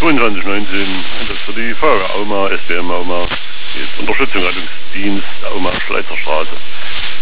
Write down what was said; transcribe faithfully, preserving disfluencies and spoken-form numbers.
zweiundzwanzig neunzehn, das für die Feuerwehr Auma, S B M Auma, jetzt Unterstützung Rettungsdienst Auma Schleitzerstraße.